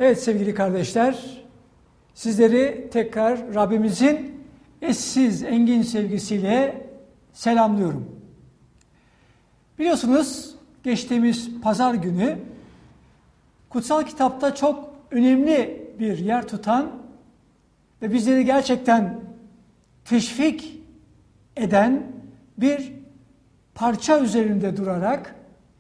Evet sevgili kardeşler, sizleri tekrar Rabbimizin eşsiz, engin sevgisiyle selamlıyorum. Biliyorsunuz geçtiğimiz pazar günü kutsal kitapta çok önemli bir yer tutan ve bizleri gerçekten teşvik eden bir parça üzerinde durarak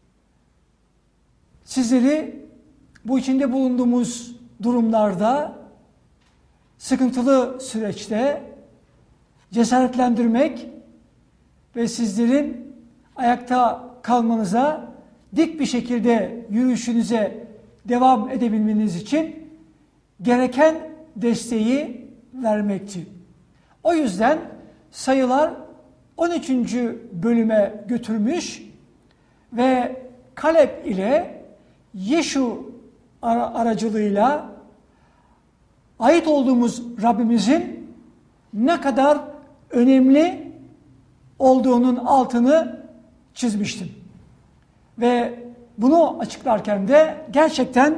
sizleri bu içinde bulunduğumuz durumlarda, sıkıntılı süreçte cesaretlendirmek ve sizlerin ayakta kalmanıza, dik bir şekilde yürüyüşünüze devam edebilmeniz için gereken desteği vermekti. O yüzden sayılar 13. bölüme götürmüş ve Kaleb ile Yeşu aracılığıyla ait olduğumuz Rabbimizin ne kadar önemli olduğunun altını çizmiştim. Ve bunu açıklarken de gerçekten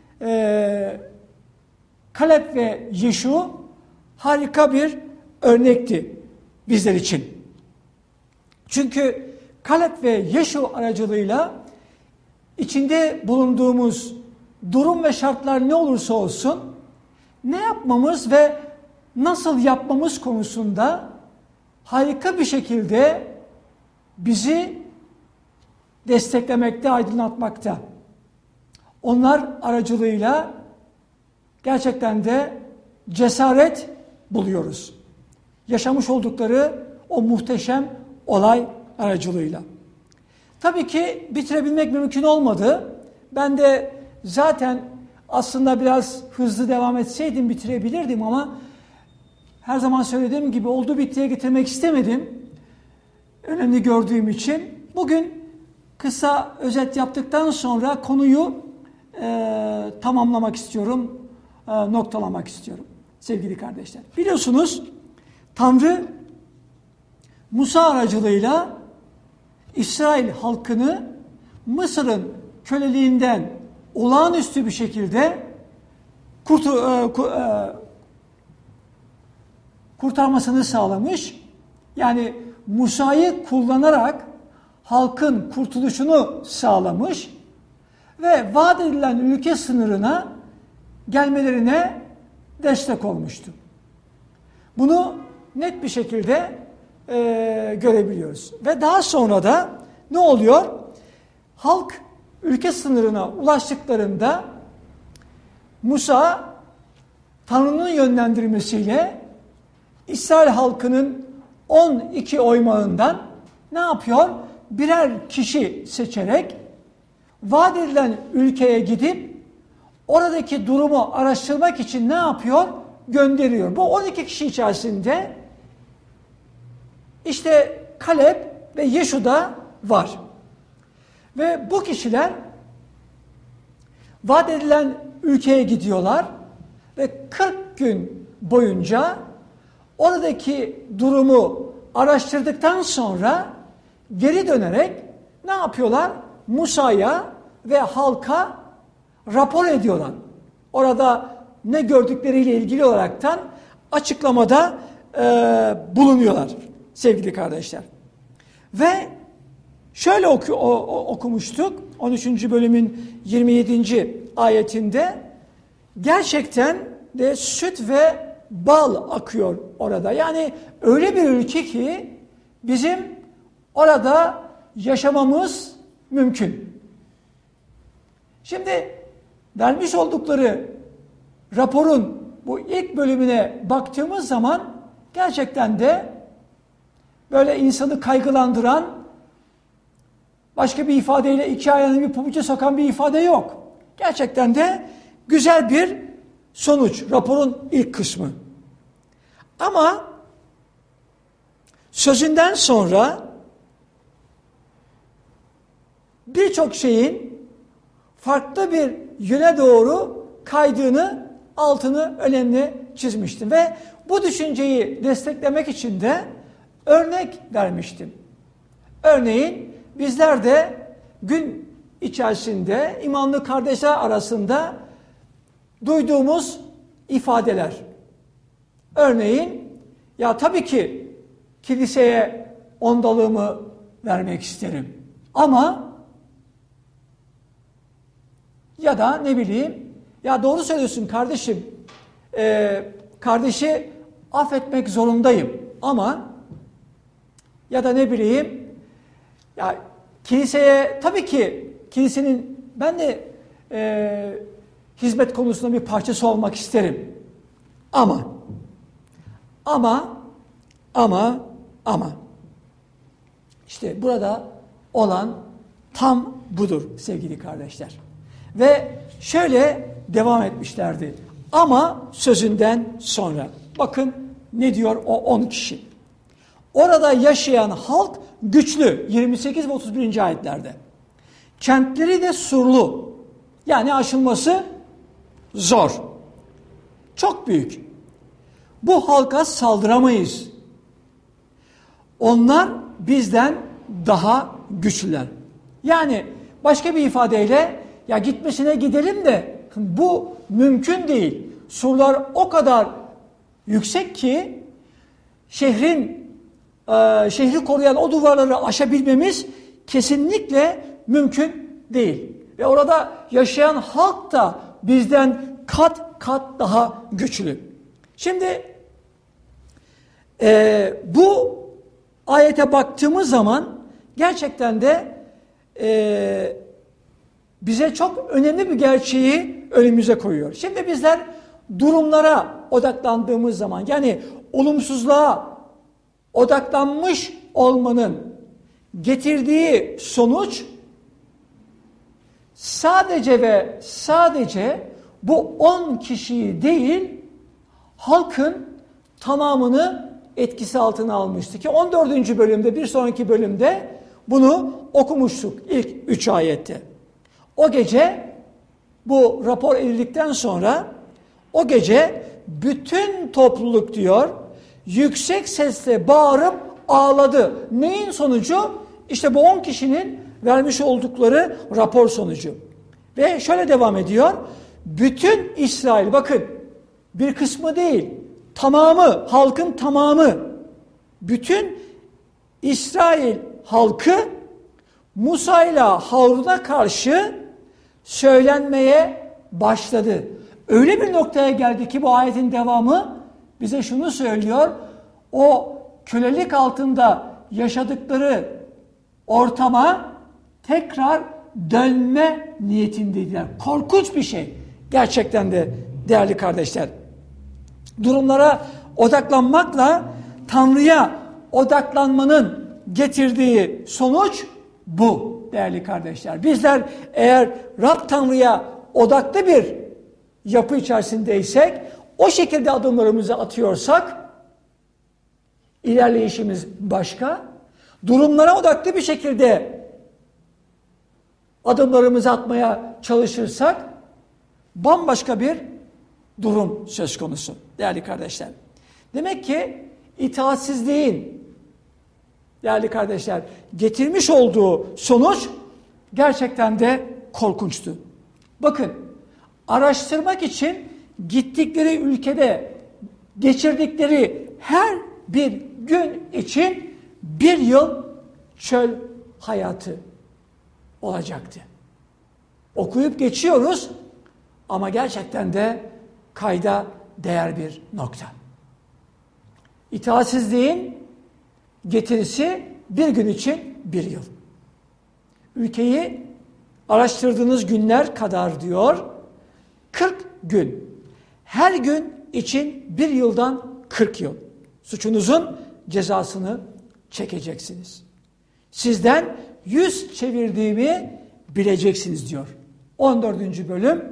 Kaleb ve Yeşu harika bir örnekti bizler için. Çünkü Kaleb ve Yeşu aracılığıyla içinde bulunduğumuz durum ve şartlar ne olursa olsun ne yapmamız ve nasıl yapmamız konusunda harika bir şekilde bizi desteklemekte, aydınlatmakta. Onlar aracılığıyla gerçekten de cesaret buluyoruz. Yaşamış oldukları o muhteşem olay aracılığıyla. Tabii ki bitirebilmek mümkün olmadı. Ben de zaten aslında biraz hızlı devam etseydim bitirebilirdim ama her zaman söylediğim gibi oldu bittiye getirmek istemedim. Önemli gördüğüm için. Bugün kısa özet yaptıktan sonra konuyu tamamlamak istiyorum, noktalamak istiyorum sevgili kardeşler. Biliyorsunuz Tanrı Musa aracılığıyla İsrail halkını Mısır'ın köleliğinden olağanüstü bir şekilde kurtarmasını sağlamış. Yani Musa'yı kullanarak halkın kurtuluşunu sağlamış ve vaat edilen ülke sınırına gelmelerine destek olmuştu. Bunu net bir şekilde görebiliyoruz. Ve daha sonra da ne oluyor? Halk ülke sınırına ulaştıklarında Musa Tanrı'nın yönlendirmesiyle İsrail halkının 12 oymağından ne yapıyor? Birer kişi seçerek vaat edilen ülkeye gidip oradaki durumu araştırmak için ne yapıyor? Gönderiyor. Bu 12 kişi içerisinde işte Kaleb ve Yeşu da var. Ve bu kişiler vaat edilen ülkeye gidiyorlar ve 40 gün boyunca oradaki durumu araştırdıktan sonra geri dönerek ne yapıyorlar? Musa'ya ve halka rapor ediyorlar. Orada ne gördükleriyle ilgili olaraktan açıklamada bulunuyorlar sevgili kardeşler. Ve şöyle okumuştuk 13. bölümün 27. ayetinde gerçekten de süt ve bal akıyor orada. Yani öyle bir ülke ki bizim orada yaşamamız mümkün. Şimdi vermiş oldukları raporun bu ilk bölümüne baktığımız zaman gerçekten de böyle insanı kaygılandıran, başka bir ifadeyle iki ayağını bir pabuca sokan bir ifade yok. Gerçekten de güzel bir sonuç, raporun ilk kısmı. Ama sözünden sonra birçok şeyin farklı bir yöne doğru kaydığını, altını önemli çizmiştim. Ve bu düşünceyi desteklemek için de örnek vermiştim. Örneğin bizler de gün içerisinde imanlı kardeşler arasında duyduğumuz ifadeler. Örneğin, ya tabii ki kiliseye ondalığımı vermek isterim. Ama ya da ne bileyim, ya doğru söylüyorsun kardeşim, kardeşi affetmek zorundayım ama ya da ne bileyim, ya kiliseye tabii ki kilisenin ben de hizmet konusunda bir parçası olmak isterim. Ama işte burada olan tam budur sevgili kardeşler. Ve şöyle devam etmişlerdi. Ama sözünden sonra. Bakın ne diyor o 10 kişi. Orada yaşayan halk güçlü. 28 ve 31. ayetlerde. Kentleri de surlu. Yani aşılması zor. Çok büyük. Bu halka saldıramayız. Onlar bizden daha güçlüler. Yani başka bir ifadeyle ya gitmesine gidelim de bu mümkün değil. Surlar o kadar yüksek ki şehri koruyan o duvarları aşabilmemiz kesinlikle mümkün değil. Ve orada yaşayan halk da bizden kat kat daha güçlü. Şimdi bu ayete baktığımız zaman gerçekten de bize çok önemli bir gerçeği önümüze koyuyor. Şimdi bizler durumlara odaklandığımız zaman, yani olumsuzluğa odaklanmış olmanın getirdiği sonuç sadece ve sadece bu 10 kişiyi değil, halkın tamamını etkisi altına almıştı ki 14. bölümde, bir sonraki bölümde bunu okumuştuk ilk 3 ayette. O gece bu rapor edildikten sonra o gece bütün topluluk diyor yüksek sesle bağırıp ağladı. Neyin sonucu? İşte bu 10 kişinin vermiş oldukları rapor sonucu. Ve şöyle devam ediyor. Bütün İsrail, bakın bir kısmı değil, tamamı, halkın tamamı, bütün İsrail halkı Musa ile Harun'a karşı söylenmeye başladı. Öyle bir noktaya geldi ki bu ayetin devamı bize şunu söylüyor. O kölelik altında yaşadıkları ortama tekrar dönme niyetindeydiler. Korkunç bir şey. Gerçekten de değerli kardeşler. Durumlara odaklanmakla Tanrı'ya odaklanmanın getirdiği sonuç bu değerli kardeşler. Bizler eğer Rab Tanrı'ya odaklı bir yapı içerisindeysek, o şekilde adımlarımızı atıyorsak ilerleyişimiz başka. Durumlara odaklı bir şekilde adımlarımızı atmaya çalışırsak bambaşka bir durum söz konusu değerli kardeşler. Demek ki itaatsizliğin değerli kardeşler getirmiş olduğu sonuç gerçekten de korkunçtu. Bakın, araştırmak için gittikleri ülkede geçirdikleri her bir gün için 1 yıl çöl hayatı olacaktı. Okuyup geçiyoruz ama gerçekten de kayda değer bir nokta. İtaatsizliğin getirisi 1 gün için 1 yıl. Ülkeyi araştırdığınız günler kadar diyor 40 gün. Her gün için 1 yıldan 40 yıl. Suçunuzun cezasını çekeceksiniz. Sizden yüz çevirdiğimi bileceksiniz diyor. 14. bölüm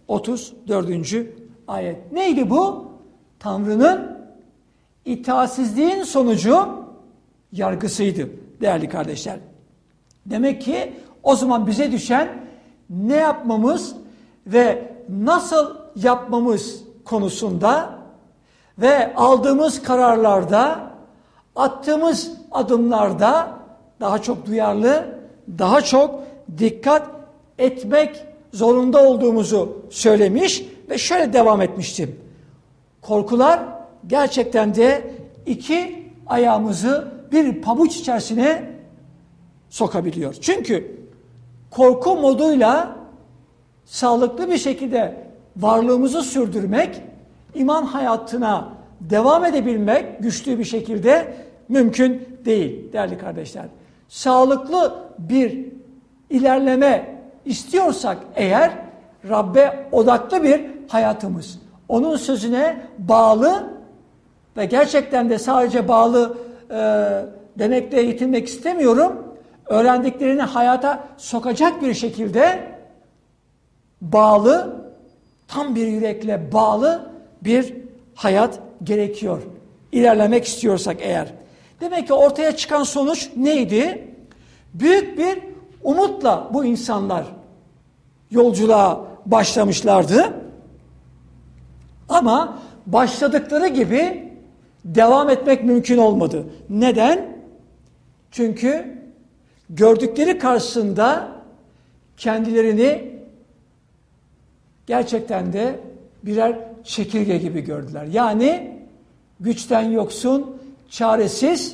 34. ayet. Neydi bu? Tanrı'nın itaatsizliğin sonucu yargısıydı değerli kardeşler. Demek ki o zaman bize düşen ne yapmamız ve nasıl yapmamız konusunda ve aldığımız kararlarda, attığımız adımlarda daha çok duyarlı, daha çok dikkat etmek zorunda olduğumuzu söylemiş Ve şöyle devam etmiştim. Korkular gerçekten de iki ayağımızı bir pabuç içerisine sokabiliyor. Çünkü korku moduyla sağlıklı bir şekilde varlığımızı sürdürmek, iman hayatına devam edebilmek güçlü bir şekilde mümkün değil değerli kardeşler. Sağlıklı bir ilerleme istiyorsak eğer Rabbe odaklı bir hayatımız, onun sözüne bağlı ve gerçekten de sadece bağlı demekle yetinmek istemiyorum. Öğrendiklerini hayata sokacak bir şekilde bağlı, tam bir yürekle bağlı bir hayat gerekiyor. İlerlemek istiyorsak eğer. Demek ki ortaya çıkan sonuç neydi? Büyük bir umutla bu insanlar yolculuğa başlamışlardı. Ama başladıkları gibi devam etmek mümkün olmadı. Neden? Çünkü gördükleri karşısında kendilerini gerçekten de birer çekirge gibi gördüler. Yani güçten yoksun, çaresiz,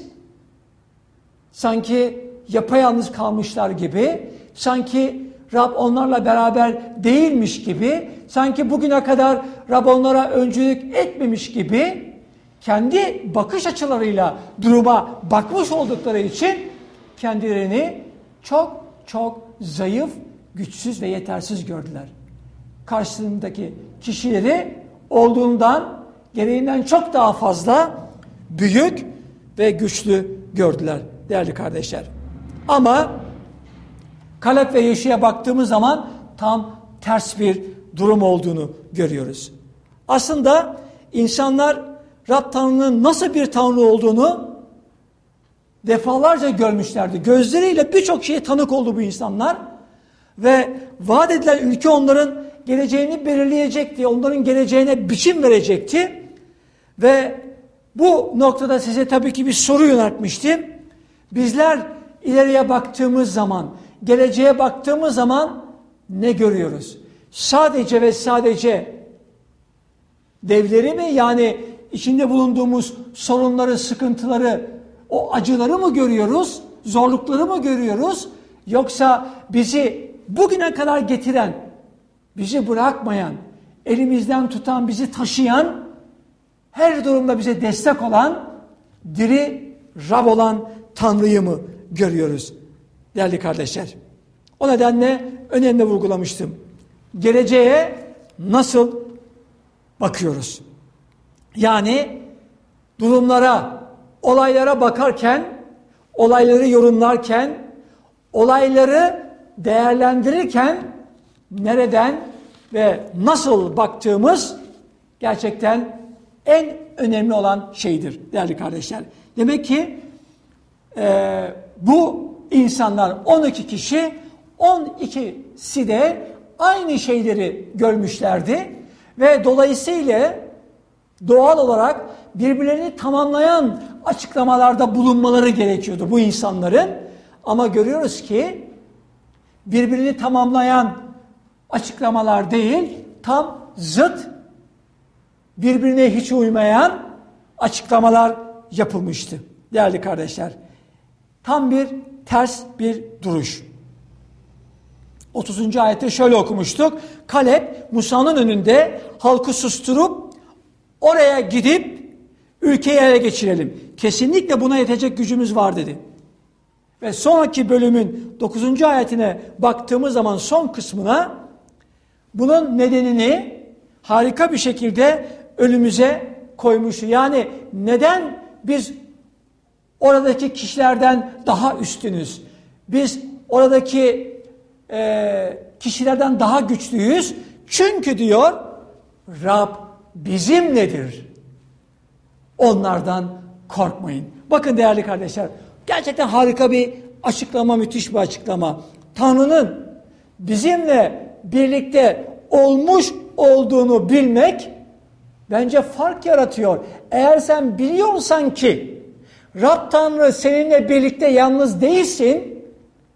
sanki yapayalnız kalmışlar gibi, sanki Rab onlarla beraber değilmiş gibi, sanki bugüne kadar Rab onlara öncülük etmemiş gibi, kendi bakış açılarıyla duruma bakmış oldukları için kendilerini çok çok zayıf, güçsüz ve yetersiz gördüler. Karşısındaki kişileri olduğundan, gereğinden çok daha fazla büyük ve güçlü gördüler değerli kardeşler. Ama Kaleb ve Yeşua'ya baktığımız zaman tam ters bir durum olduğunu görüyoruz. Aslında insanlar Rab Tanrı'nın nasıl bir Tanrı olduğunu defalarca görmüşlerdi. Gözleriyle birçok şeye tanık oldu bu insanlar. Ve vaat edilen ülke onların geleceğini belirleyecekti. Onların geleceğine biçim verecekti. Ve bu noktada size tabii ki bir soru yöneltmiştim. Bizler ileriye baktığımız zaman, geleceğe baktığımız zaman ne görüyoruz? Sadece ve sadece devleri mi, yani içinde bulunduğumuz sorunları, sıkıntıları, o acıları mı görüyoruz? Zorlukları mı görüyoruz? Yoksa bizi bugüne kadar getiren, bizi bırakmayan, elimizden tutan, bizi taşıyan, her durumda bize destek olan, diri Rab olan Tanrı'yı mı görüyoruz değerli kardeşler? O nedenle önemli vurgulamıştım. Geleceğe nasıl bakıyoruz? Yani durumlara, olaylara bakarken, olayları yorumlarken, olayları değerlendirirken nereden ve nasıl baktığımız gerçekten en önemli olan şeydir değerli kardeşler. Demek ki bu insanlar 12 kişi, 12'si de aynı şeyleri görmüşlerdi ve dolayısıyla doğal olarak birbirlerini tamamlayan açıklamalarda bulunmaları gerekiyordu bu insanların. Ama görüyoruz ki birbirini tamamlayan açıklamalar değil, tam zıt, birbirine hiç uymayan açıklamalar yapılmıştı değerli kardeşler. Tam bir ters bir duruş. 30. ayette şöyle okumuştuk. Kaleb Musa'nın önünde halkı susturup oraya gidip ülkeyi ele geçirelim. Kesinlikle buna yetecek gücümüz var dedi. Ve sonraki bölümün 9. ayetine baktığımız zaman son kısmına bunun nedenini harika bir şekilde önümüze koymuş. Yani neden biz oradaki kişilerden daha üstünüz? Biz oradaki kişilerden daha güçlüyüz. Çünkü diyor Rab bizimledir. Onlardan korkmayın. Bakın değerli kardeşler, gerçekten harika bir açıklama, müthiş bir açıklama. Tanrı'nın bizimle birlikte olmuş olduğunu bilmek bence fark yaratıyor. Eğer sen biliyorsan ki Rab Tanrı seninle birlikte yalnız değilsin,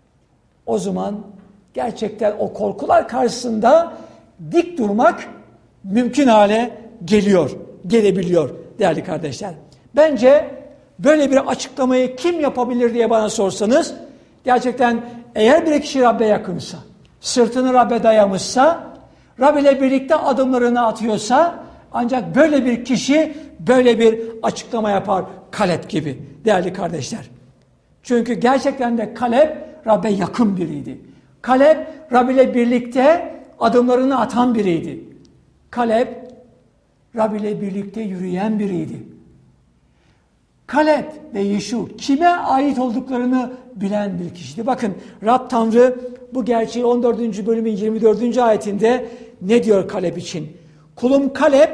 o zaman gerçekten o korkular karşısında dik durmak mümkün hale gelebiliyor değerli kardeşler. Bence böyle bir açıklamayı kim yapabilir diye bana sorsanız, gerçekten eğer bir kişi Rabbe yakınsa, sırtını Rabbe dayamışsa, Rab ile birlikte adımlarını atıyorsa, ancak böyle bir kişi böyle bir açıklama yapar, Kaleb gibi değerli kardeşler. Çünkü gerçekten de Kaleb Rabbe yakın biriydi. Kaleb Rab ile birlikte adımlarını atan biriydi. Kaleb Rab ile birlikte yürüyen biriydi. Kaleb ve Yeşu kime ait olduklarını bilen bir kişiydi. Bakın Rab Tanrı bu gerçeği 14. bölümün 24. ayetinde ne diyor Kaleb için? Kulum Kaleb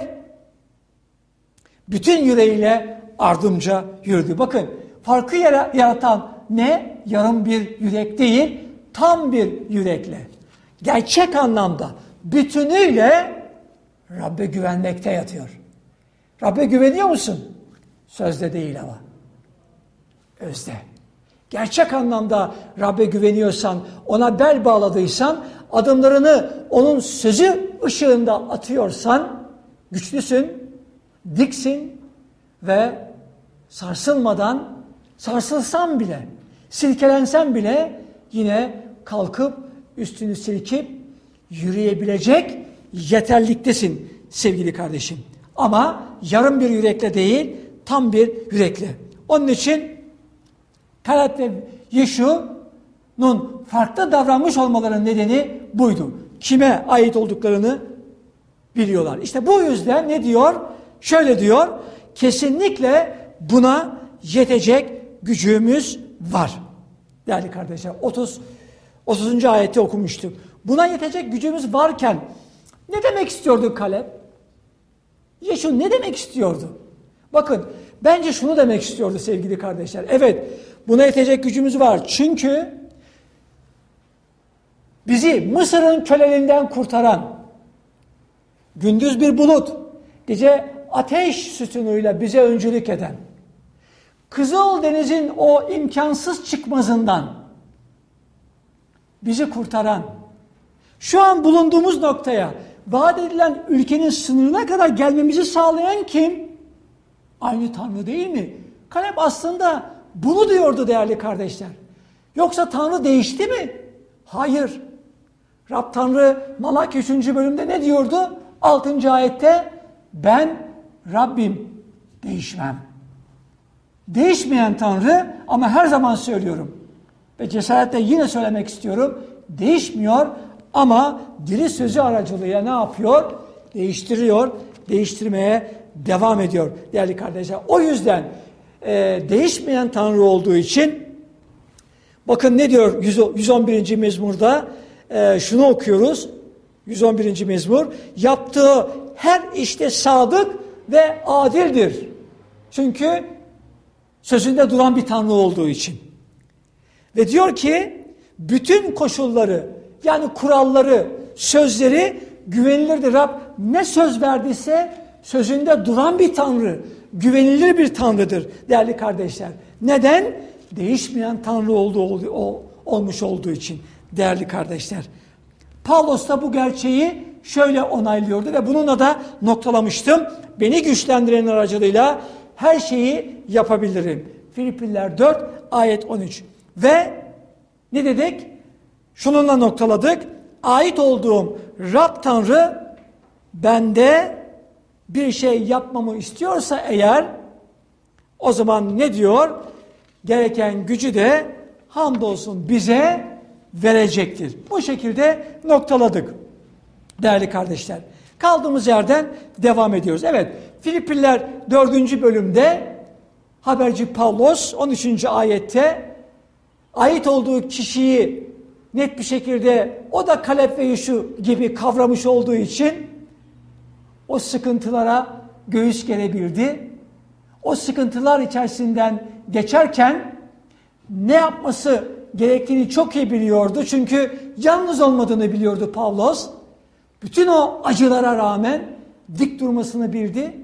bütün yüreğiyle ardımca yürüdü. Bakın farkı yaratan ne? Yarım bir yürek değil, tam bir yürekle. Gerçek anlamda bütünüyle Rabbe güvenmekte yatıyor. Rabbe güveniyor musun? Sözde değil ama özde. Gerçek anlamda Rabbe güveniyorsan, ona bel bağladıysan, adımlarını onun sözü ışığında atıyorsan, güçlüsün, diksin ve sarsılmadan, sarsılsan bile, silkelensen bile yine kalkıp üstünü silkip yürüyebilecek yeterliktesin sevgili kardeşim. Ama yarım bir yürekle değil, tam bir yürekle. Onun için Kaleb ve Yeşu'nun farklı davranmış olmalarının nedeni buydu. Kime ait olduklarını biliyorlar. İşte bu yüzden ne diyor? Şöyle diyor, kesinlikle buna yetecek gücümüz var. Değerli kardeşler, 30. ayette okumuştuk. Buna yetecek gücümüz varken ne demek istiyordu Kaleb? Yeşu ne demek istiyordu? Bakın, bence şunu demek istiyordu sevgili kardeşler. Evet, buna yetecek gücümüz var. Çünkü bizi Mısır'ın köleliğinden kurtaran, gündüz bir bulut, gece ateş sütunuyla bize öncülük eden, Kızıldeniz'in o imkansız çıkmazından bizi kurtaran, şu an bulunduğumuz noktaya, vaat edilen ülkenin sınırına kadar gelmemizi sağlayan kim? Aynı Tanrı değil mi? Kaleb aslında bunu diyordu değerli kardeşler. Yoksa Tanrı değişti mi? Hayır. Rab Tanrı Malaki 3. bölümde ne diyordu? 6. ayette ben Rabbim değişmem. Değişmeyen Tanrı, ama her zaman söylüyorum ve cesaretle yine söylemek istiyorum. Değişmiyor ama diri sözü aracılığıyla ne yapıyor? Değiştiriyor, değiştirmeye devam ediyor değerli kardeşler. O yüzden değişmeyen Tanrı olduğu için bakın ne diyor 111. mezmurda şunu okuyoruz. 111. mezmur, yaptığı her işte sadık ve adildir. Çünkü sözünde duran bir Tanrı olduğu için. Ve diyor ki bütün koşulları, yani kuralları, sözleri güvenilirdir. Rab ne söz verdiyse sözünde duran bir Tanrı, güvenilir bir Tanrı'dır değerli kardeşler. Neden? Değişmeyen Tanrı olmuş olduğu için değerli kardeşler. Pavlos da bu gerçeği şöyle onaylıyordu ve bununla da noktalamıştım. Beni güçlendirenin aracılığıyla her şeyi yapabilirim. Filipliler 4 ayet 13. Ve ne dedik? Şununla noktaladık. Ait olduğum Rab Tanrı bende bir şey yapmamı istiyorsa eğer, o zaman ne diyor? Gereken gücü de hamdolsun bize verecektir. Bu şekilde noktaladık değerli kardeşler. Kaldığımız yerden devam ediyoruz. Evet, Filipliler 4. bölümde haberci Pavlos 13. ayette ait olduğu kişiyi net bir şekilde o da Kaleb ve Yeşu gibi kavramış olduğu için o sıkıntılara göğüs gerebildi. O sıkıntılar içerisinden geçerken ne yapması gerektiğini çok iyi biliyordu. Çünkü yalnız olmadığını biliyordu Pavlos. Bütün o acılara rağmen dik durmasını bildi.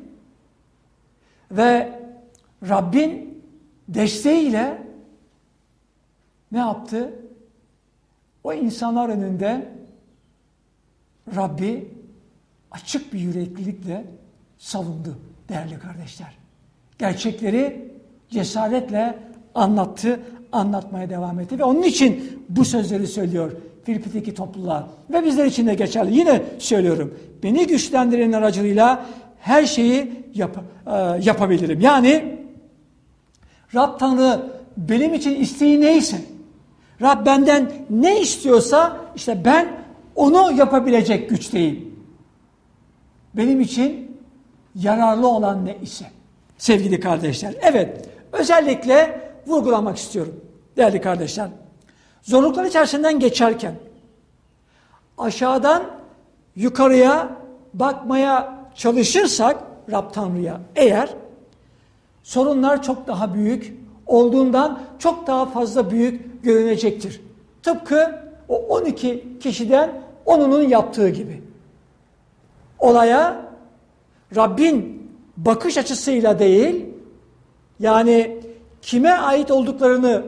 Ve Rabbin desteğiyle ne yaptı? O insanlar önünde Rabbi açık bir yüreklilikle savundu değerli kardeşler. Gerçekleri cesaretle anlattı, anlatmaya devam etti ve onun için bu sözleri söylüyor Filip'teki topluluğa ve bizler için de geçerli. Yine söylüyorum, beni güçlendirenin aracılığıyla her şeyi yapabilirim. Yani Rab Tanrı benim için isteği neyse, Rab benden ne istiyorsa işte ben onu yapabilecek güçteyim. Benim için yararlı olan ne ise. Sevgili kardeşler, evet, özellikle vurgulamak istiyorum değerli kardeşler. Zorluklar içerisinden geçerken aşağıdan yukarıya bakmaya çalışırsak Rab Tanrı'ya eğer sorunlar çok daha büyük olduğundan çok daha fazla büyük görünecektir. Tıpkı o 12 kişiden 10'unun yaptığı gibi. Olaya Rabbin bakış açısıyla değil, yani kime ait olduklarını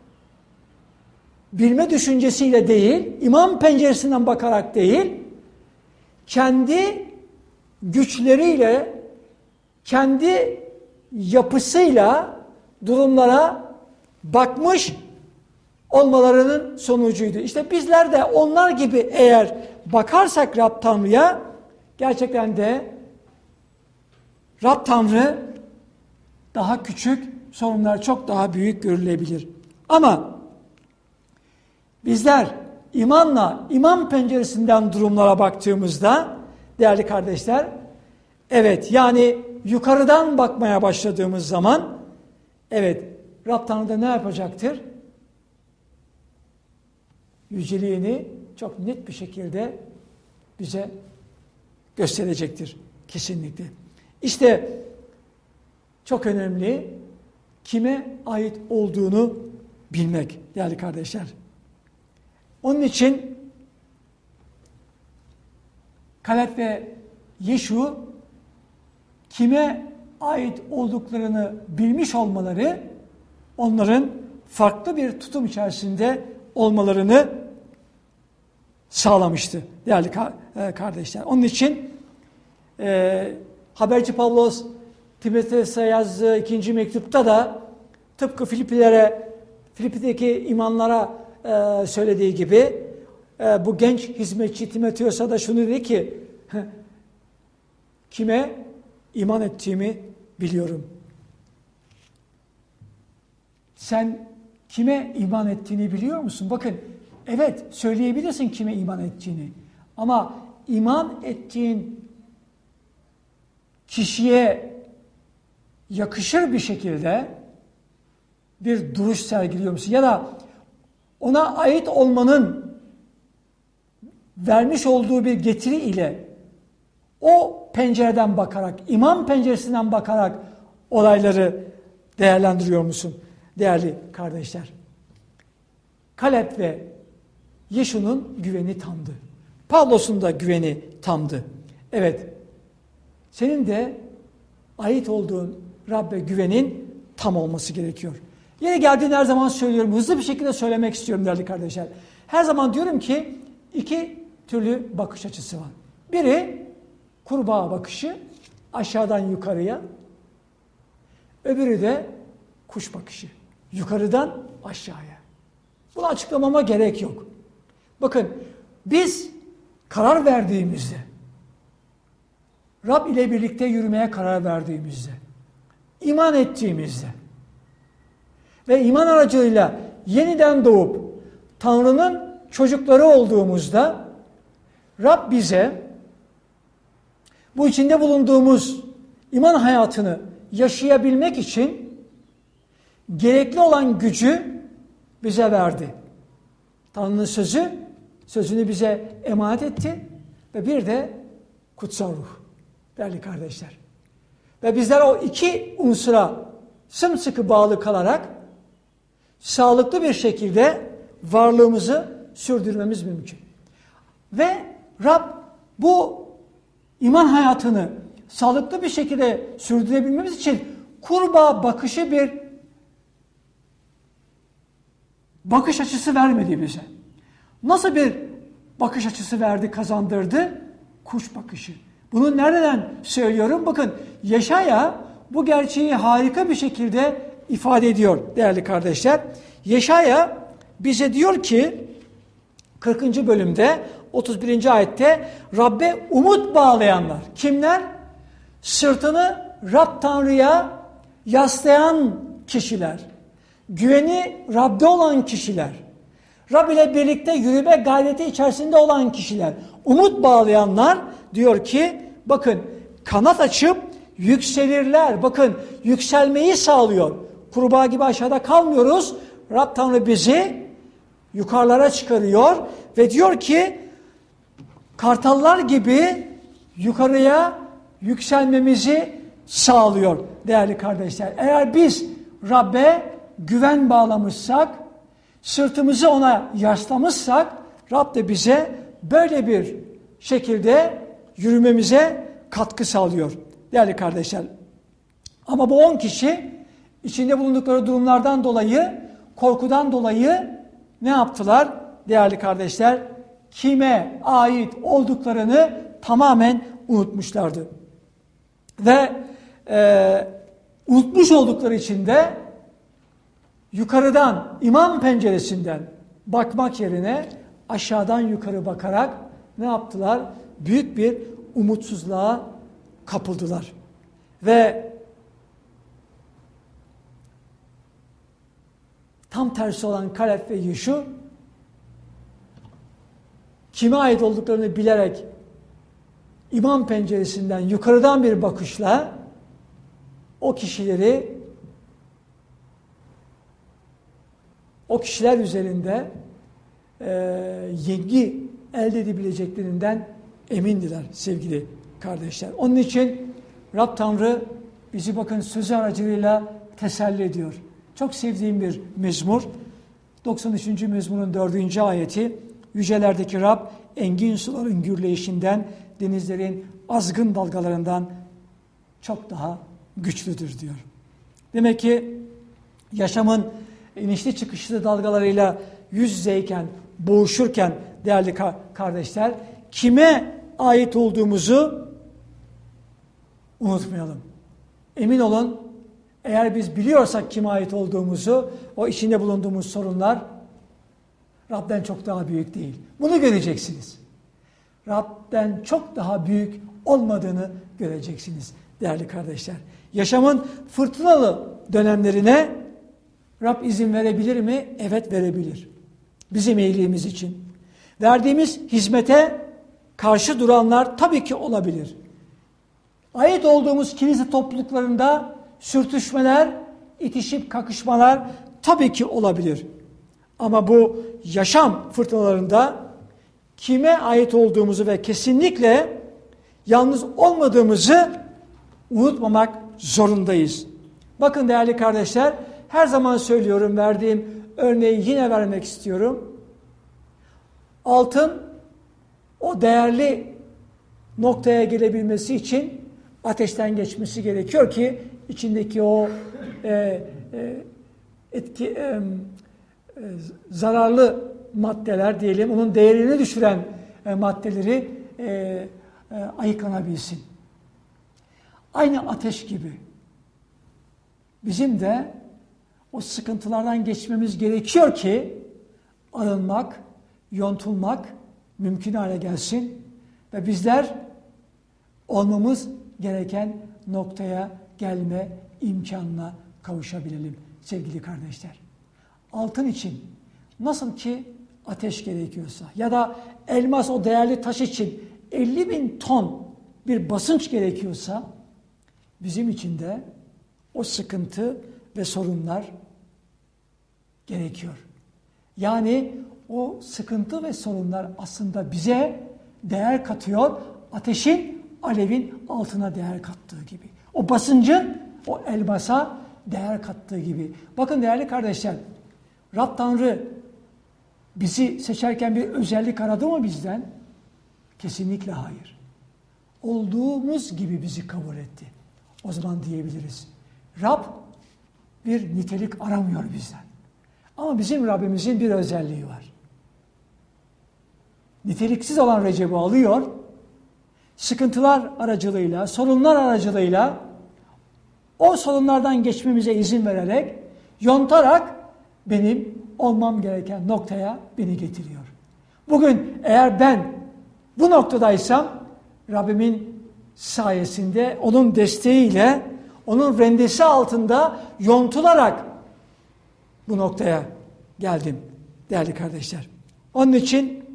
bilme düşüncesiyle değil, iman penceresinden bakarak değil, kendi güçleriyle, kendi yapısıyla durumlara bakmış olmalarının sonucuydu. İşte bizler de onlar gibi eğer bakarsak Rab Tanrı'ya, gerçekten de Rab Tanrı daha küçük, sorunlar çok daha büyük görülebilir. Ama bizler imanla, iman penceresinden durumlara baktığımızda değerli kardeşler, evet, yani yukarıdan bakmaya başladığımız zaman evet, Rab Tanrı da ne yapacaktır? Yüceliğini çok net bir şekilde bize gösterecektir kesinlikle. İşte çok önemli kime ait olduğunu bilmek değerli kardeşler. Onun için Kaleb ve Yeşu kime ait olduklarını bilmiş olmaları onların farklı bir tutum içerisinde olmalarını sağlamıştı değerli kardeşler. Onun için haberci Pavlos Timoteos'a yazdığı 2. mektupta da tıpkı Filip'teki imanlara söylediği gibi bu genç hizmetçi Timoteos'a da şunu dedi ki kime iman ettiğimi biliyorum. Sen kime iman ettiğini biliyor musun? Bakın, evet, söyleyebilirsin kime iman ettiğini. Ama iman ettiğin kişiye yakışır bir şekilde bir duruş sergiliyor musun? Ya da ona ait olmanın vermiş olduğu bir getiri ile o pencereden bakarak, iman penceresinden bakarak olayları değerlendiriyor musun değerli kardeşler? Kaleb ve Yeşu'nun güveni tamdı. Pavlos'un da güveni tamdı. Evet, senin de ait olduğun Rabbe güvenin tam olması gerekiyor. Yeri geldiğinde her zaman söylüyorum, hızlı bir şekilde söylemek istiyorum değerli kardeşler. Her zaman diyorum ki iki türlü bakış açısı var. Biri kurbağa bakışı, aşağıdan yukarıya. Öbürü de kuş bakışı, yukarıdan aşağıya. Bunu açıklamama gerek yok. Bakın, biz karar verdiğimizde, Rab ile birlikte yürümeye karar verdiğimizde, iman ettiğimizde ve iman aracılığıyla yeniden doğup Tanrı'nın çocukları olduğumuzda Rab bize bu içinde bulunduğumuz iman hayatını yaşayabilmek için gerekli olan gücü bize verdi. Tanrı'nın sözünü bize emanet etti ve bir de kutsal ruh değerli kardeşler. Ve bizler o iki unsura sımsıkı bağlı kalarak sağlıklı bir şekilde varlığımızı sürdürmemiz mümkün. Ve Rab bu iman hayatını sağlıklı bir şekilde sürdürebilmemiz için kurbağa bakışı bir bakış açısı vermedi bize. Nasıl bir bakış açısı verdi, kazandırdı? Kuş bakışı. Bunu nereden söylüyorum? Bakın Yeşaya bu gerçeği harika bir şekilde ifade ediyor değerli kardeşler. Yeşaya bize diyor ki 40. bölümde 31. ayette Rabbe umut bağlayanlar. Kimler? Sırtını Rab Tanrı'ya yaslayan kişiler. Güveni Rab'de olan kişiler. Rab ile birlikte yürüme gayreti içerisinde olan kişiler. Umut bağlayanlar diyor ki bakın kanat açıp yükselirler. Bakın yükselmeyi sağlıyor. Kurbağa gibi aşağıda kalmıyoruz. Rab Tanrı bizi yukarılara çıkarıyor ve diyor ki kartallar gibi yukarıya yükselmemizi sağlıyor değerli kardeşler. Eğer biz Rab'be güven bağlamışsak, sırtımızı ona yaslamışsak, Rab de bize böyle bir şekilde yürümemize katkı sağlıyor değerli kardeşler. Ama bu 10 kişi içinde bulundukları durumlardan dolayı, korkudan dolayı ne yaptılar değerli kardeşler? Kime ait olduklarını tamamen unutmuşlardı. Ve unutmuş oldukları için de yukarıdan, imam penceresinden bakmak yerine aşağıdan yukarı bakarak ne yaptılar? Büyük bir umutsuzluğa kapıldılar. Ve tam tersi olan Kaleb ve Yeşu kime ait olduklarını bilerek imam penceresinden yukarıdan bir bakışla o kişiler üzerinde yengi elde edebileceklerinden emindiler sevgili kardeşler. Onun için Rab Tanrı bizi bakın sözü aracılığıyla teselli ediyor. Çok sevdiğim bir mezmur. 93. mezmurun 4. ayeti. Yücelerdeki Rab engin suların gürleyişinden, denizlerin azgın dalgalarından çok daha güçlüdür diyor. Demek ki yaşamın inişli çıkışlı dalgalarıyla yüz yüzeyken, boğuşurken değerli kardeşler, kime ait olduğumuzu unutmayalım. Emin olun, eğer biz biliyorsak kime ait olduğumuzu, o içinde bulunduğumuz sorunlar Rab'den çok daha büyük değil. Bunu göreceksiniz. Rab'den çok daha büyük olmadığını göreceksiniz değerli kardeşler. Yaşamın fırtınalı dönemlerine Rab izin verebilir mi? Evet, verebilir. Bizim iyiliğimiz için. Verdiğimiz hizmete karşı duranlar tabii ki olabilir. Ait olduğumuz kilise topluluklarında sürtüşmeler, itişip kakışmalar tabii ki olabilir. Ama bu yaşam fırtınalarında kime ait olduğumuzu ve kesinlikle yalnız olmadığımızı unutmamak zorundayız. Bakın değerli kardeşler, her zaman söylüyorum, verdiğim örneği yine vermek istiyorum. Altın o değerli noktaya gelebilmesi için ateşten geçmesi gerekiyor ki içindeki o zararlı maddeler diyelim, onun değerini düşüren maddeleri ayıklanabilsin. Aynı ateş gibi bizim de o sıkıntılardan geçmemiz gerekiyor ki arınmak, yontulmak mümkün hale gelsin ve bizler olmamız gereken noktaya gelme imkanına kavuşabilelim sevgili kardeşler. Altın için nasıl ki ateş gerekiyorsa ya da elmas, o değerli taş için 50.000 ton bir basınç gerekiyorsa bizim için de o sıkıntı ve sorunlar gerekiyor. Yani o sıkıntı ve sorunlar aslında bize değer katıyor. Ateşin, alevin altına değer kattığı gibi. O basıncın o elmasa değer kattığı gibi. Bakın değerli kardeşler, Rab Tanrı bizi seçerken bir özellik aradı mı bizden? Kesinlikle hayır. Olduğumuz gibi bizi kabul etti. O zaman diyebiliriz. Rab bir nitelik aramıyor bizden. Ama bizim Rabbimizin bir özelliği var. Niteliksiz olan Recep'i alıyor, sıkıntılar aracılığıyla, sorunlar aracılığıyla o sorunlardan geçmemize izin vererek, yontarak benim olmam gereken noktaya beni getiriyor. Bugün eğer ben bu noktadaysam Rabbimin sayesinde, onun desteğiyle, onun rendesi altında yontularak bu noktaya geldim değerli kardeşler. Onun için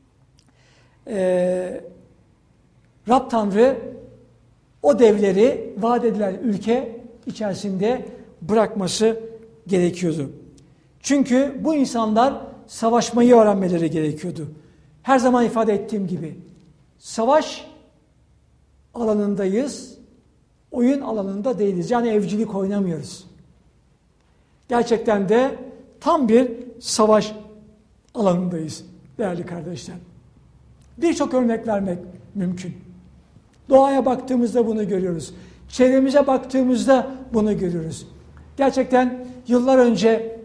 Rab Tanrı o devleri vaat edilen ülke içerisinde bırakması gerekiyordu. Çünkü bu insanlar savaşmayı öğrenmeleri gerekiyordu. Her zaman ifade ettiğim gibi savaş alanındayız, oyun alanında değiliz. Yani evcilik oynamıyoruz. Gerçekten de tam bir savaş alanındayız değerli kardeşler. Birçok örnek vermek mümkün. Doğaya baktığımızda bunu görüyoruz. Çevremize baktığımızda bunu görüyoruz. Gerçekten yıllar önce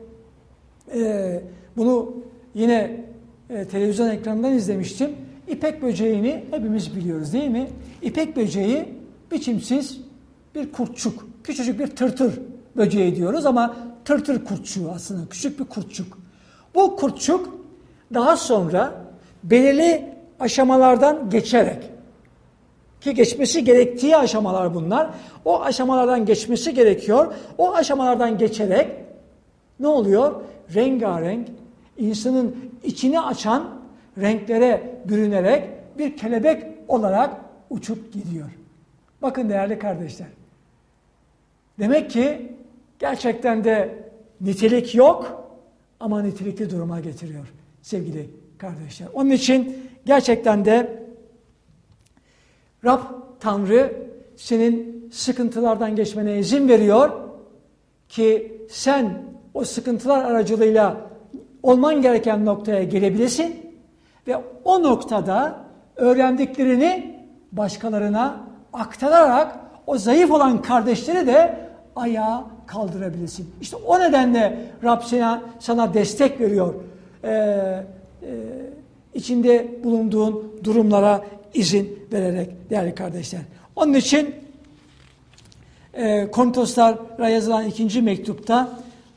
bunu yine televizyon ekranından izlemiştim. İpek böceğini hepimiz biliyoruz değil mi? İpek böceği biçimsiz bir kurtçuk. Küçücük bir tırtır böceği diyoruz ama tırtır kurtçuğu aslında. Küçük bir kurtçuk. Bu kurtçuk daha sonra belirli aşamalardan geçerek, ki geçmesi gerektiği aşamalar bunlar. O aşamalardan geçmesi gerekiyor. O aşamalardan geçerek ne oluyor? Rengarenk, insanın içini açan renklere bürünerek bir kelebek olarak uçup gidiyor. Bakın değerli kardeşler. Demek ki gerçekten de nitelik yok ama nitelikli duruma getiriyor sevgili kardeşler. Onun için gerçekten de Rab Tanrı senin sıkıntılardan geçmene izin veriyor ki sen o sıkıntılar aracılığıyla olman gereken noktaya gelebilesin ve o noktada öğrendiklerini başkalarına aktararak o zayıf olan kardeşleri de ayağa kaldırabilirsin. İşte o nedenle Rab sana destek veriyor. İçinde bulunduğun durumlara izin vererek değerli kardeşler. Onun için Korintoslara yazılan 2. mektupta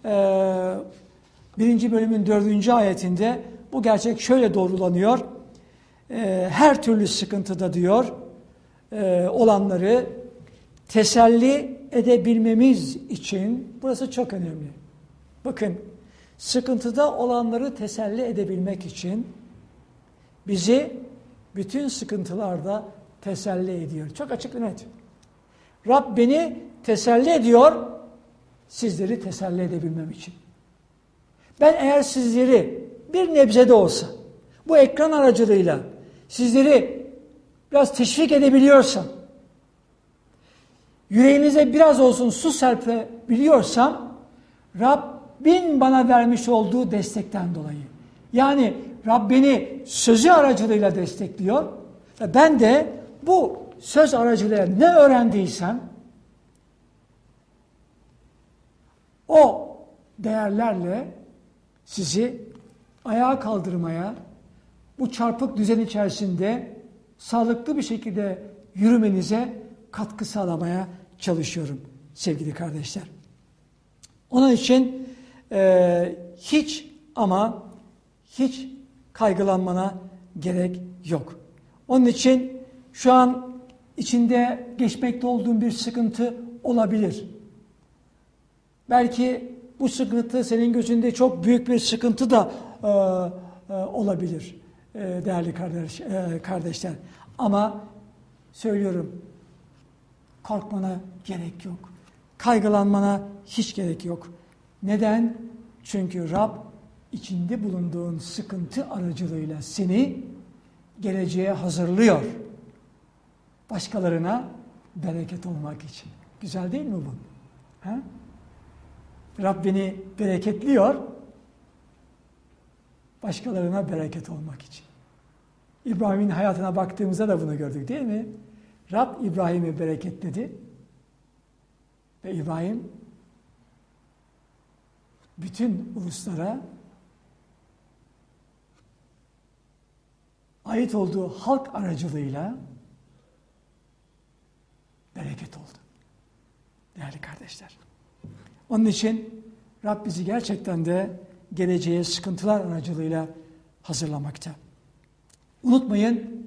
1. bölümün 4. ayetinde bu gerçek şöyle doğrulanıyor. Her türlü sıkıntıda diyor olanları teselli edebilmemiz için, burası çok önemli. Bakın, sıkıntıda olanları teselli edebilmek için bizi bütün sıkıntılarda teselli ediyor. Çok açık ve net. Rab beni teselli ediyor, sizleri teselli edebilmem için. Ben eğer sizleri bir nebze de olsa bu ekran aracılığıyla sizleri biraz teşvik edebiliyorsam, yüreğinize biraz olsun su serpebiliyorsam, Rabbin bana vermiş olduğu destekten dolayı. Yani Rab beni sözü aracılığıyla destekliyor ve ben de bu söz aracılığıyla ne öğrendiysem o değerlerle sizi ayağa kaldırmaya, bu çarpık düzen içerisinde sağlıklı bir şekilde yürümenize katkı sağlamaya çalışıyorum sevgili kardeşler. Onun için hiç kaygılanmana gerek yok. Onun için şu an içinde geçmekte olduğun bir sıkıntı olabilir. Belki bu sıkıntı senin gözünde çok büyük bir sıkıntı da olabilir değerli kardeşler. Ama söylüyorum, korkmana gerek yok. Kaygılanmana hiç gerek yok. Neden? Çünkü Rab içinde bulunduğun sıkıntı aracılığıyla seni geleceğe hazırlıyor. Başkalarına bereket olmak için. Güzel değil mi bu? Ha? Rab beni bereketliyor, başkalarına bereket olmak için. İbrahim'in hayatına baktığımızda da bunu gördük değil mi? Rab İbrahim'i bereketledi ve İbrahim bütün uluslara ait olduğu halk aracılığıyla bereket oldu. Değerli kardeşler. Onun için Rab bizi gerçekten de geleceğe sıkıntılar aracılığıyla hazırlamakta. Unutmayın,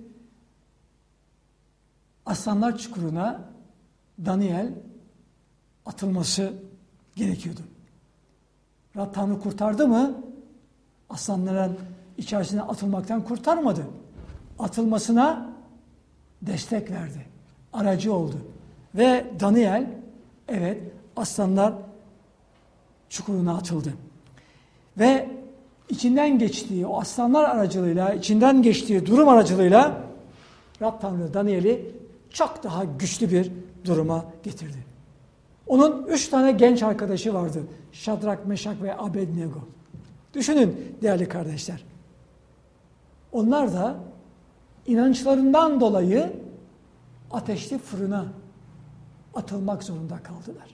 Aslanlar Çukuru'na Daniel atılması gerekiyordu. Rab Tanrı kurtardı mı? Aslanların içerisine atılmaktan kurtarmadı. Atılmasına destek verdi. Aracı oldu. Ve Daniel, evet, Aslanlar Çukuru'na atıldı. Ve içinden geçtiği, o aslanlar aracılığıyla, içinden geçtiği durum aracılığıyla Rab Tanrı Daniel'i çok daha güçlü bir duruma getirdi. Onun 3 tane genç arkadaşı vardı. Şadrak, Meşak ve Abednego. Düşünün değerli kardeşler. Onlar da inançlarından dolayı ateşli fırına atılmak zorunda kaldılar.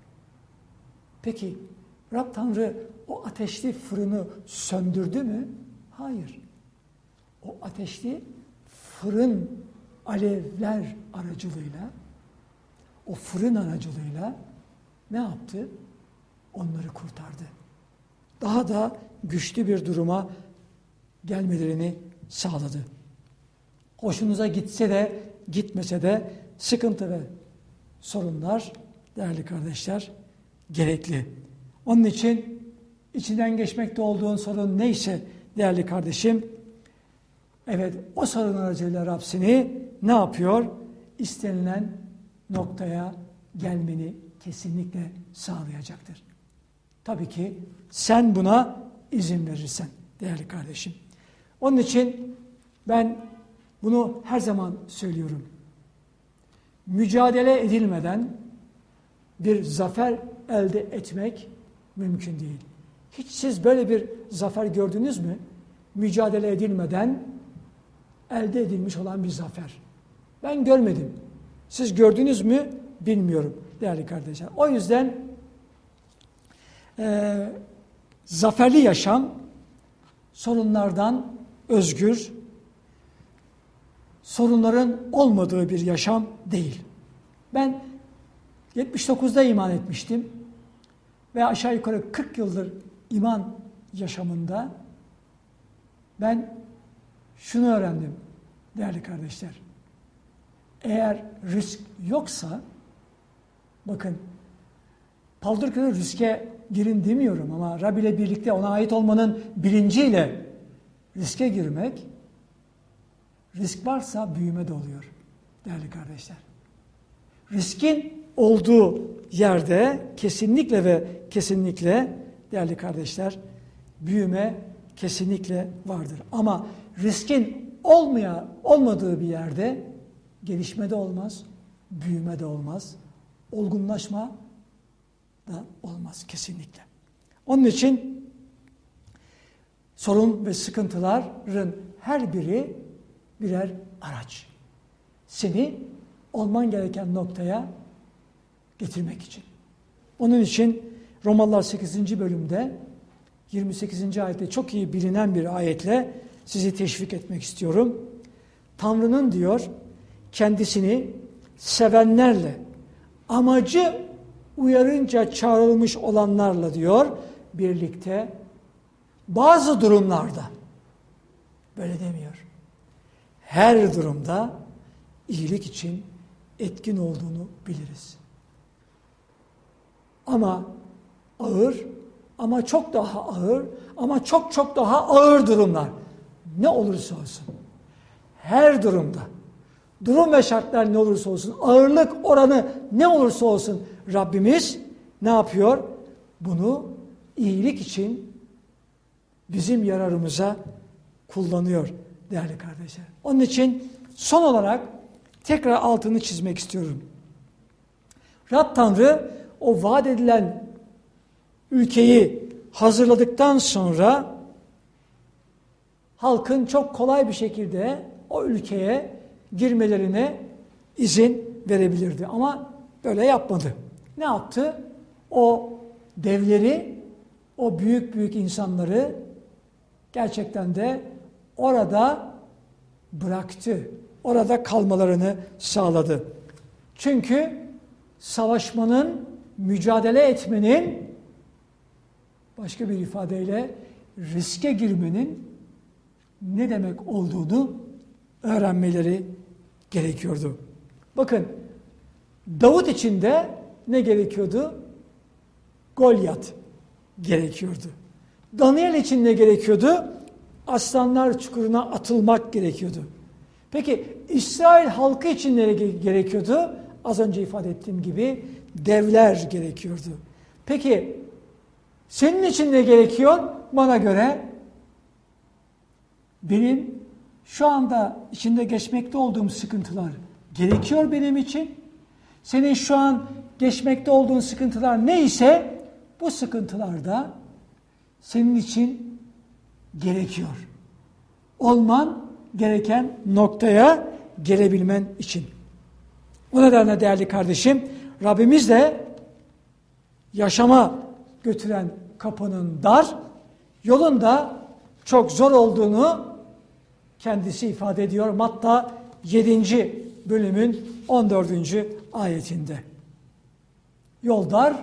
Peki Rab Tanrı o ateşli fırını söndürdü mü? Hayır. O ateşli fırın alevler aracılığıyla, o fırın aracılığıyla ne yaptı? Onları kurtardı. Daha da güçlü bir duruma gelmelerini sağladı. Hoşunuza gitse de gitmese de sıkıntı ve sorunlar değerli kardeşler gerekli. Onun için içinden geçmekte olduğun sorun neyse değerli kardeşim, evet o sorun aracılığıyla Rab seni ne yapıyor? İstenilen noktaya gelmeni kesinlikle sağlayacaktır. Tabii ki sen buna izin verirsen değerli kardeşim. Onun için ben bunu her zaman söylüyorum. Mücadele edilmeden bir zafer elde etmek mümkün değil. Hiç siz böyle bir zafer gördünüz mü? Mücadele edilmeden elde edilmiş olan bir zafer. Ben görmedim. Siz gördünüz mü? Bilmiyorum değerli kardeşler. O yüzden zaferli yaşam sorunlardan özgür, sorunların olmadığı bir yaşam değil. Ben 79'da iman etmiştim ve aşağı yukarı 40 yıldır iman yaşamında ben şunu öğrendim değerli kardeşler. Eğer risk yoksa, bakın paldır küldür riske girin demiyorum ama Rab ile birlikte ona ait olmanın bilinciyle riske girmek, risk varsa büyüme de oluyor değerli kardeşler. Riskin olduğu yerde kesinlikle ve kesinlikle değerli kardeşler büyüme kesinlikle vardır. Ama riskin olmadığı bir yerde gelişme de olmaz, büyüme de olmaz, olgunlaşma da olmaz kesinlikle. Onun için sorun ve sıkıntıların her biri birer araç. Seni olman gereken noktaya getirmek için. Onun için Romalılar 8. bölümde 28. ayette çok iyi bilinen bir ayetle sizi teşvik etmek istiyorum. Tanrı'nın diyor kendisini sevenlerle, amacı uyarınca çağrılmış olanlarla diyor birlikte bazı durumlarda, böyle demiyor, her durumda iyilik için etkin olduğunu biliriz. Ama ağır, ama çok daha ağır, ama çok çok daha ağır durumlar ne olursa olsun, her durumda, durum ve şartlar ne olursa olsun, ağırlık oranı ne olursa olsun Rabbimiz ne yapıyor? Bunu iyilik için bizim yararımıza kullanıyor değerli kardeşler. Onun için son olarak tekrar altını çizmek istiyorum. Rab Tanrı o vaat edilen ülkeyi hazırladıktan sonra halkın çok kolay bir şekilde o ülkeye girmelerine izin verebilirdi. Ama böyle yapmadı. Ne yaptı? O devleri, o büyük büyük insanları gerçekten de orada bıraktı. Orada kalmalarını sağladı. Çünkü savaşmanın, mücadele etmenin, başka bir ifadeyle riske girmenin ne demek olduğunu öğrenmeleri gerekiyordu. Bakın, Davut için de ne gerekiyordu? Golyat gerekiyordu. Daniel için ne gerekiyordu? Aslanlar çukuruna atılmak gerekiyordu. Peki İsrail halkı için ne gerekiyordu? Az önce ifade ettiğim gibi devler gerekiyordu. Peki senin için ne gerekiyor? Bana göre benim şu anda içinde geçmekte olduğum sıkıntılar gerekiyor benim için. Senin şu an geçmekte olduğun sıkıntılar neyse bu sıkıntılar da senin için gerekiyor. Olman gereken noktaya gelebilmen için. O nedenle değerli kardeşim, Rabbimiz de yaşama götüren kapının dar, yolun da çok zor olduğunu kendisi ifade ediyor. Matta 7. bölümün 14. ayetinde. Yol dar,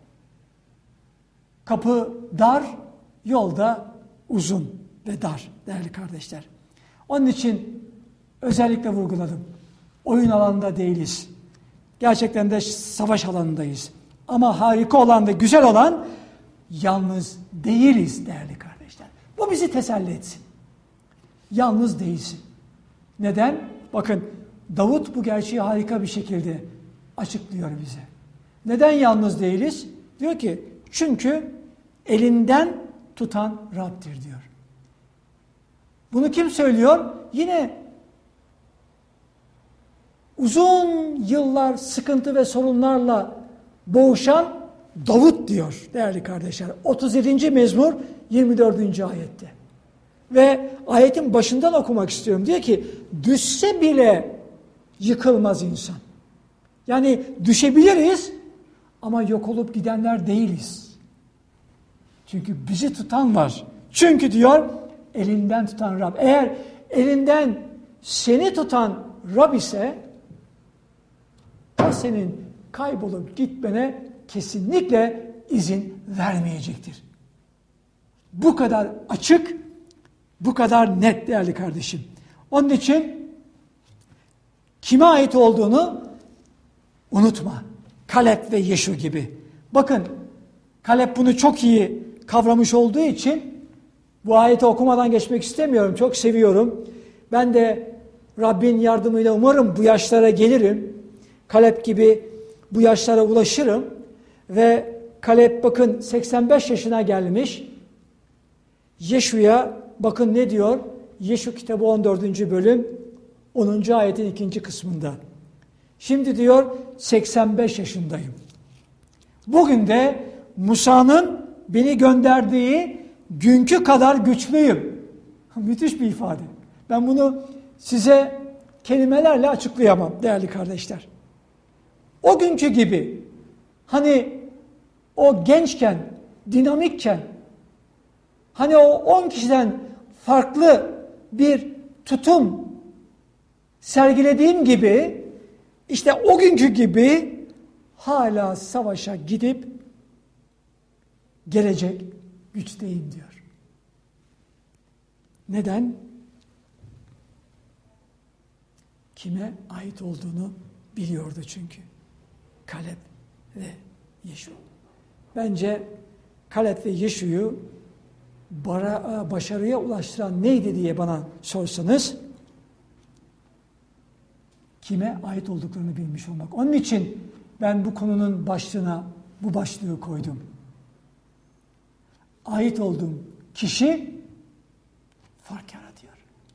kapı dar, yol da uzun ve dar değerli kardeşler. Onun için özellikle vurguladım. Oyun alanında değiliz. Gerçekten de savaş alanındayız. Ama harika olan ve güzel olan yalnız değiliz değerli kardeşler. Bu bizi teselli etsin. Yalnız değilsin. Neden? Bakın Davut bu gerçeği harika bir şekilde açıklıyor bize. Neden yalnız değiliz? Diyor ki çünkü elinden tutan Rab'dir diyor. Bunu kim söylüyor? Yine uzun yıllar sıkıntı ve sorunlarla boğuşan Davut diyor değerli kardeşler. 37. mezmur 24. ayette. Ve ayetin başından okumak istiyorum. Diyor ki düşse bile yıkılmaz insan. Yani düşebiliriz ama yok olup gidenler değiliz. Çünkü bizi tutan var. Çünkü diyor elinden tutan Rab. Eğer elinden seni tutan Rab ise o senin kaybolup gitmene kesinlikle izin vermeyecektir. Bu kadar açık, bu kadar net değerli kardeşim. Onun için kime ait olduğunu unutma. Kaleb ve Yeşu gibi. Bakın Kaleb bunu çok iyi kavramış olduğu için bu ayeti okumadan geçmek istemiyorum. Çok seviyorum. Ben de Rabbin yardımıyla umarım bu yaşlara gelirim. Kaleb gibi bu yaşlara ulaşırım. Ve Kaleb bakın 85 yaşına gelmiş. Yeşu'ya bakın ne diyor? Yeşu kitabı 14. bölüm 10. ayetin 2. kısmında. Şimdi diyor 85 yaşındayım. Bugün de Musa'nın beni gönderdiği günkü kadar güçlüyüm. Müthiş bir ifade. Ben bunu size kelimelerle açıklayamam değerli kardeşler. O günkü gibi hani o gençken, dinamikken, hani o 10 kişiden farklı bir tutum sergilediğim gibi işte o günkü gibi hala savaşa gidip gelecek güçteyim diyor. Neden? Kime ait olduğunu biliyordu çünkü. Kaleb ve Yeşu. Bence Kaleb ve Yeşu'yu başarıya ulaştıran neydi diye bana sorsanız kime ait olduklarını bilmiş olmak. Onun için ben bu konunun başlığına bu başlığı koydum. Ait olduğum kişi fark yaratıyor.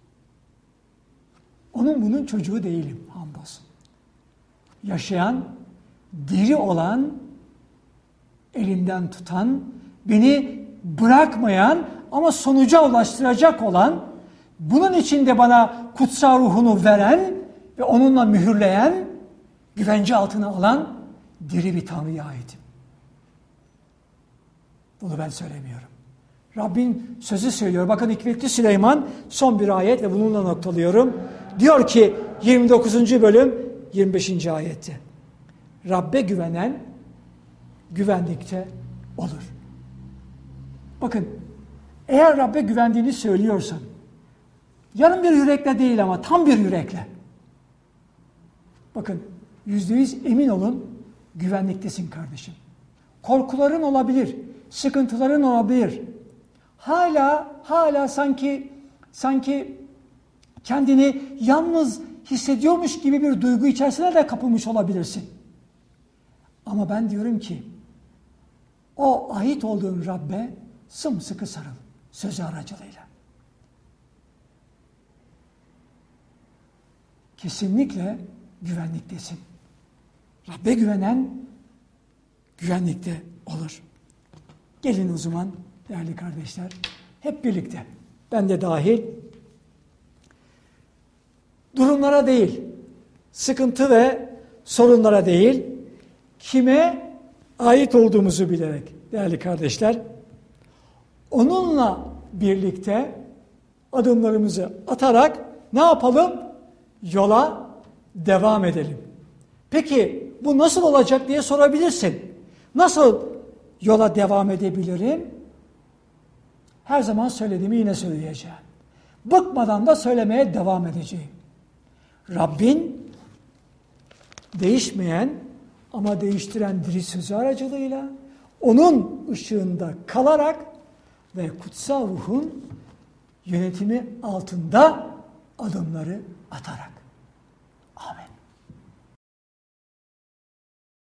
Onun bunun çocuğu değilim hamdolsun. Yaşayan, diri olan, elimden tutan, beni bırakmayan ama sonuca ulaştıracak olan, bunun için de bana kutsal ruhunu veren ve onunla mühürleyen, güvence altına alan diri bir Tanrı'ya aitim. Bunu ben söylemiyorum. Rabbin sözü söylüyor. Bakın Hikmetli Süleyman son bir ayet ve bununla noktalıyorum. Diyor ki 29. bölüm 25. ayette. Rabbe güvenen güvenlikte olur. Bakın, eğer Rabbe güvendiğini söylüyorsan, yarım bir yürekle değil ama tam bir yürekle. Bakın, %100 emin olun, güvenliktesin kardeşim. Korkuların olabilir, sıkıntıların olabilir. Hala sanki kendini yalnız hissediyormuş gibi bir duygu içerisine de kapılmış olabilirsin. Ama ben diyorum ki, o ait olduğun Rabbe sımsıkı sarıl, sözü aracılığıyla. Kesinlikle güvenliktesin. Rabbe güvenen güvenlikte olur. Gelin o zaman değerli kardeşler, hep birlikte, ben de dahil, durumlara değil, sıkıntı ve sorunlara değil, kime ait olduğumuzu bilerek değerli kardeşler, onunla birlikte adımlarımızı atarak ne yapalım? Yola devam edelim. Peki bu nasıl olacak diye sorabilirsin. Nasıl yola devam edebilirim? Her zaman söylediğimi yine söyleyeceğim. Bıkmadan da söylemeye devam edeceğim. Rabbin değişmeyen ama değiştiren diri sözü aracılığıyla onun ışığında kalarak ve kutsal ruhun yönetimi altında adımları atarak.